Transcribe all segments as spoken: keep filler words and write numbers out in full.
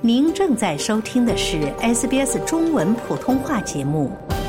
您正在收听的是 S B S 中文普通话节目。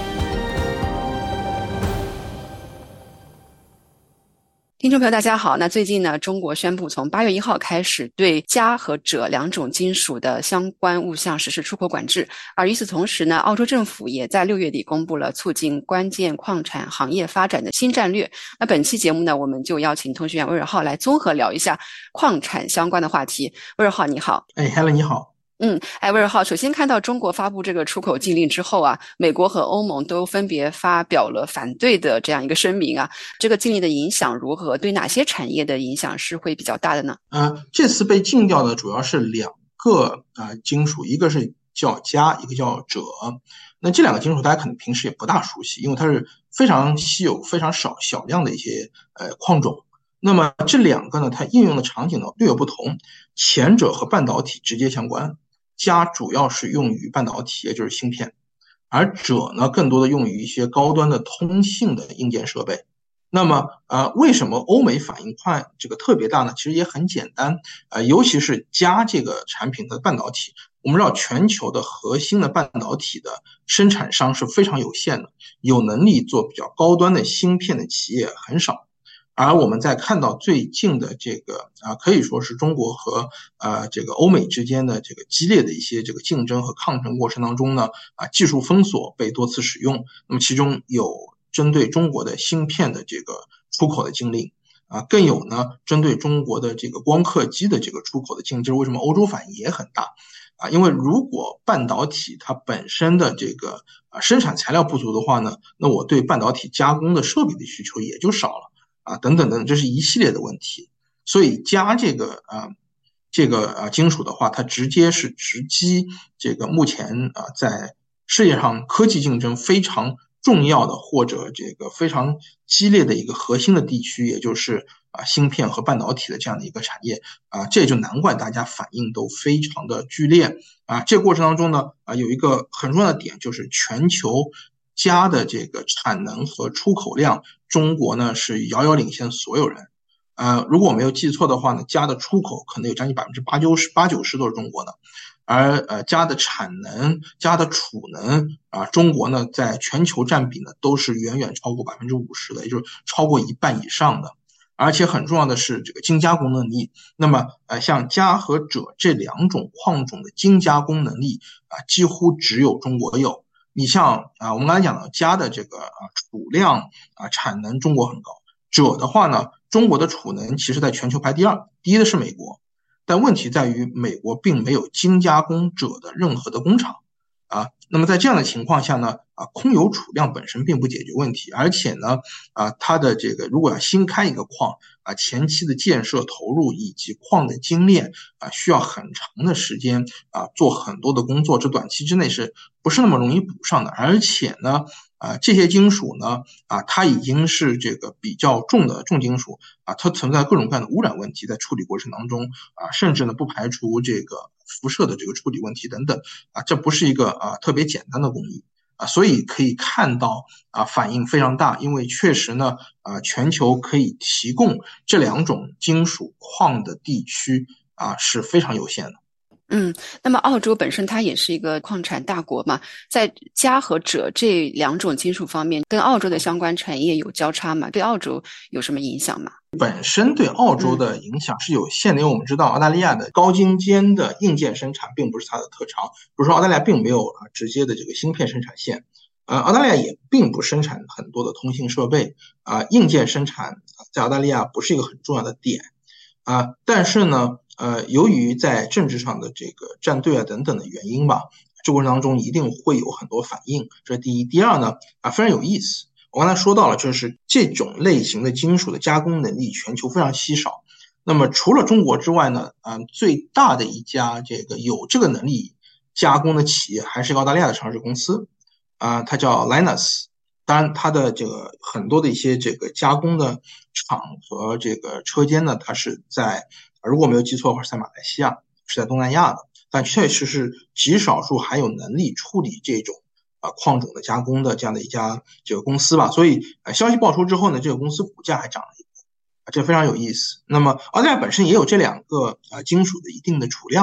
听众朋友大家好，那最近呢，中国宣布从八月一号开始对镓和锗两种金属的相关物项实施出口管制，而与此同时呢，澳洲政府也在六月底公布了促进关键矿产行业发展的新战略。那本期节目呢，我们就邀请通讯员威尔浩来综合聊一下矿产相关的话题。威尔浩你好。 哎 Helen 你好。 嗯，哎，威尔浩，首先看到中国发布这个出口禁令之后啊，美国和欧盟都分别发表了反对的这样一个声明啊，这个禁令的影响如何？对哪些产业的影响是会比较大的呢？ 呃，这次被禁掉的主要是两个啊、呃、金属，一个是叫镓，一个叫锗。那这两个金属大家可能平时也不大熟悉，因为它是非常稀有、非常少小量的一些呃矿种。那么这两个呢，它应用的场景呢略有不同，前者和半导体直接相关。镓主要是用于半导体，也就是芯片，而锗呢更多的用于一些高端的通信的硬件设备。那么呃，为什么欧美反应快这个特别大呢？其实也很简单，呃，尤其是镓这个产品的半导体，我们知道全球的核心的半导体的生产商是非常有限的，有能力做比较高端的芯片的企业很少。而我们在看到最近的这个啊，可以说是中国和呃这个欧美之间的这个激烈的一些这个竞争和抗争过程当中呢，啊技术封锁被多次使用。那么其中有针对中国的芯片的这个出口的禁令啊，更有呢针对中国的这个光刻机的这个出口的禁令。为什么欧洲反应也很大啊？因为如果半导体它本身的这个啊生产材料不足的话呢，那我对半导体加工的设备的需求也就少了。啊，等等等，这是一系列的问题。所以镓这个啊，这个啊金属的话，它直接是直击这个目前啊在世界上科技竞争非常重要的或者这个非常激烈的一个核心的地区，也就是啊芯片和半导体的这样的一个产业啊，这也就难怪大家反应都非常的剧烈啊。这个过程当中呢，啊有一个很重要的点，就是全球镓的这个产能和出口量，中国呢是遥遥领先所有人。呃，如果我没有记错的话呢，镓的出口可能有将近百分之八九十、八九十都是中国的，而呃镓的产能、镓的储能啊，中国呢在全球占比呢都是远远超过百分之五十的，也就是超过一半以上的。而且很重要的是这个精加工能力。那么呃像镓和锗这两种矿种的精加工能力啊，几乎只有中国有。你像啊，我们刚才讲到镓的这个啊储量啊产能，中国很高。锗的话呢，中国的储能其实在全球排第二，第一的是美国。但问题在于，美国并没有精加工锗的任何的工厂啊。那么在这样的情况下呢，啊，空有储量本身并不解决问题，而且呢，啊，它的这个如果要新开一个矿啊，前期的建设投入以及矿的精炼啊，需要很长的时间啊，做很多的工作，这短期之内是不是那么容易补上的？而且呢，啊，这些金属呢，啊，它已经是这个比较重的重金属啊，它存在各种各样的污染问题，在处理过程当中啊，甚至呢不排除这个辐射的这个处理问题等等啊，这不是一个啊特别简单的工艺啊，所以可以看到啊反应非常大，因为确实呢啊全球可以提供这两种金属矿的地区啊是非常有限的。 嗯，那么澳洲本身它也是一个矿产大国嘛，在镓和锗这两种金属方面，跟澳洲的相关产业有交叉吗？对澳洲有什么影响吗？ 本身对澳洲的影响是有限的，因为我们知道澳大利亚的高精尖的硬件生产并不是它的特长，比如说澳大利亚并没有直接的这个芯片生产线，呃，澳大利亚也并不生产很多的通信设备啊、呃，硬件生产在澳大利亚不是一个很重要的点啊、呃，但是呢，呃，由于在政治上的这个站队啊等等的原因吧，这过程当中一定会有很多反应，这是第一。第二呢，啊，非常有意思。我刚才说到了，就是这种类型的金属的加工能力全球非常稀少。那么除了中国之外呢，啊、呃，最大的一家这个有这个能力加工的企业还是澳大利亚的上市公司，啊、呃，它叫 Lynas。当然，它的这个很多的一些这个加工的厂和这个车间呢，它是在如果没有记错的话是在马来西亚，是在东南亚的，但确实是极少数还有能力处理这种啊矿种的加工的这样的一家这个公司吧。所以呃消息爆出之后呢，这个公司股价还涨了一波，这非常有意思。那么澳大利亚本身也有这两个啊金属的一定的储量吧。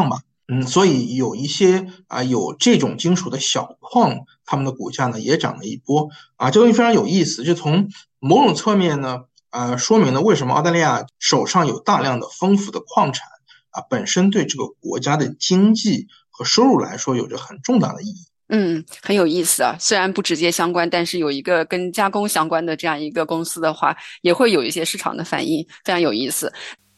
嗯，所以有一些啊有这种金属的小矿，他们的股价呢也涨了一波啊，这东西非常有意思，就从某种侧面呢，呃，说明了为什么澳大利亚手上有大量的丰富的矿产啊，本身对这个国家的经济和收入来说有着很重大的意义。 嗯，很有意思啊。虽然不直接相关，但是有一个跟加工相关的这样一个公司的话，也会有一些市场的反应，非常有意思。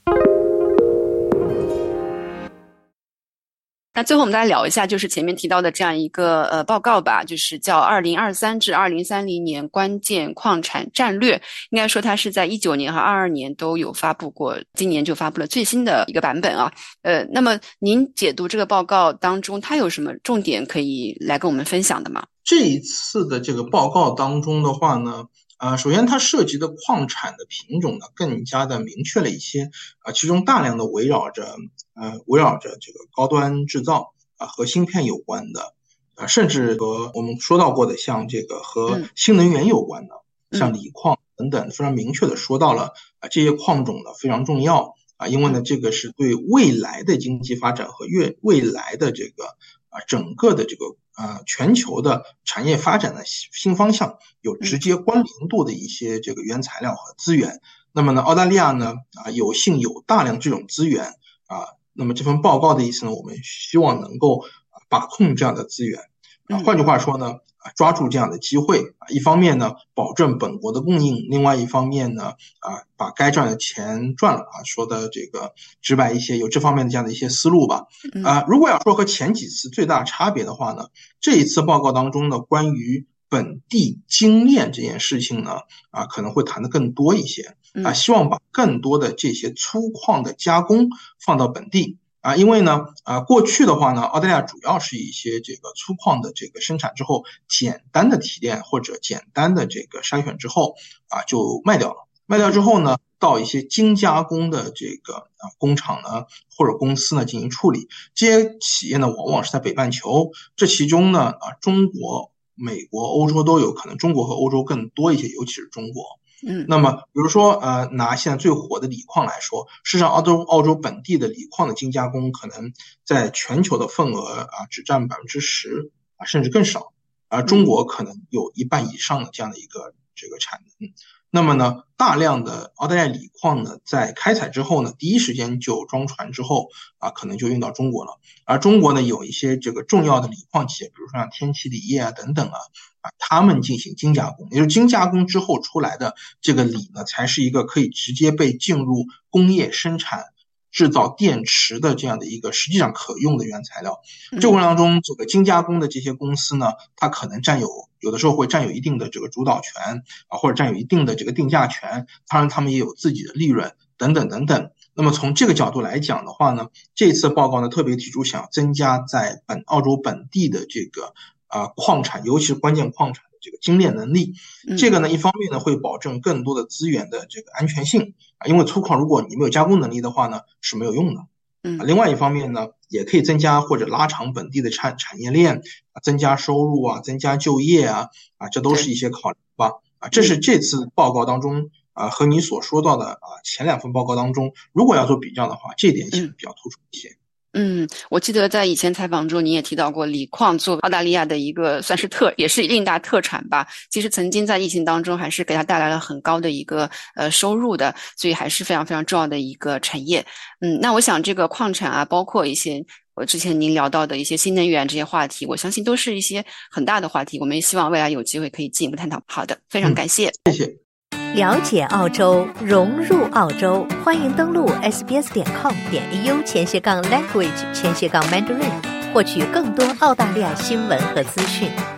那最后我们来聊一下，就是前面提到的这样一个呃报告吧，就是叫二零二三至二零三零年关键矿产战略。应该说它是在一九年和二二年都有发布过，今年就发布了最新的一个版本啊。呃，那么您解读这个报告当中，它有什么重点可以来跟我们分享的吗？ 这一次的这个报告当中的话呢，呃，首先它涉及的矿产的品种呢更加的明确了一些，啊、呃，其中大量的围绕着呃围绕着这个高端制造啊、呃、和芯片有关的，啊、呃，甚至和我们说到过的像这个和新能源有关的，嗯、像锂矿等等，非常明确的说到了啊、呃、这些矿种呢非常重要啊、呃，因为呢这个是对未来的经济发展和越未来的这个啊、呃、整个的这个。呃，全球的产业发展的新方向有直接关联度的一些这个原材料和资源。那么呢，澳大利亚呢啊有幸有大量这种资源啊。那么这份报告的意思呢，我们希望能够把控这样的资源。啊，换句话说呢，啊抓住这样的机会啊，一方面呢保证本国的供应，另外一方面呢啊把该赚的钱赚了啊。说的这个直白一些，有这方面的这样的一些思路吧。啊，如果要说和前几次最大差别的话呢，这一次报告当中呢，关于本地精炼这件事情呢，啊可能会谈得更多一些啊，希望把更多的这些粗矿的加工放到本地。啊，因为呢，啊，过去的话呢，澳大利亚主要是一些这个粗矿的这个生产之后，简单的提炼或者简单的这个筛选之后，啊，就卖掉了。卖掉之后呢，到一些精加工的这个啊工厂呢或者公司呢进行处理。这些企业呢，往往是在北半球，这其中呢，啊，中国、美国、欧洲都有可能，中国和欧洲更多一些，尤其是中国。 嗯， 那么比如说呃，拿现在最火的锂矿来说，事实上澳洲澳洲本地的锂矿的精加工可能在全球的份额啊只占百分之十啊，甚至更少，而中国可能有一半以上的这样的一个这个产能。那么呢，大量的澳大利亚锂矿呢，在开采之后呢，第一时间就装船之后啊，可能就运到中国了。而中国呢，有一些这个重要的锂矿企业，比如说像天齐锂业啊等等啊，啊，他们进行精加工，也就是精加工之后出来的这个锂呢，才是一个可以直接被进入工业生产、制造电池的这样的一个实际上可用的原材料。这个过程当中，这个精加工的这些公司呢，它可能占有有的时候会占有一定的这个主导权啊，或者占有一定的这个定价权，当然他们也有自己的利润等等等等。那么从这个角度来讲的话呢，这次报告呢特别提出想要增加在本澳洲本地的这个啊、呃、矿产，尤其是关键矿产的这个精炼能力。这个呢一方面呢会保证更多的资源的这个安全性啊，因为粗矿如果你没有加工能力的话呢是没有用的。嗯，另外一方面呢，也可以增加或者拉长本地的产产业链，增加收入啊，增加就业啊，啊，这都是一些考虑吧。啊，这是这次报告当中啊和你所说到的啊前两份报告当中，如果要做比较的话，这一点显得比较突出一些。 嗯，我记得在以前采访中你也提到过，锂矿作为澳大利亚的一个算是特，也是另大特产吧。其实曾经在疫情当中还是给它带来了很高的一个呃收入的，所以还是非常非常重要的一个产业。嗯，那我想这个矿产啊，包括一些我之前您聊到的一些新能源这些话题，我相信都是一些很大的话题，我们也希望未来有机会可以进一步探讨。好的，非常感谢， 嗯、谢谢。 了解澳洲，融入澳洲，欢迎登录 s b s 点 com 点 a u 前斜杠 language 前斜杠 mandarin，获取更多澳大利亚新闻和资讯。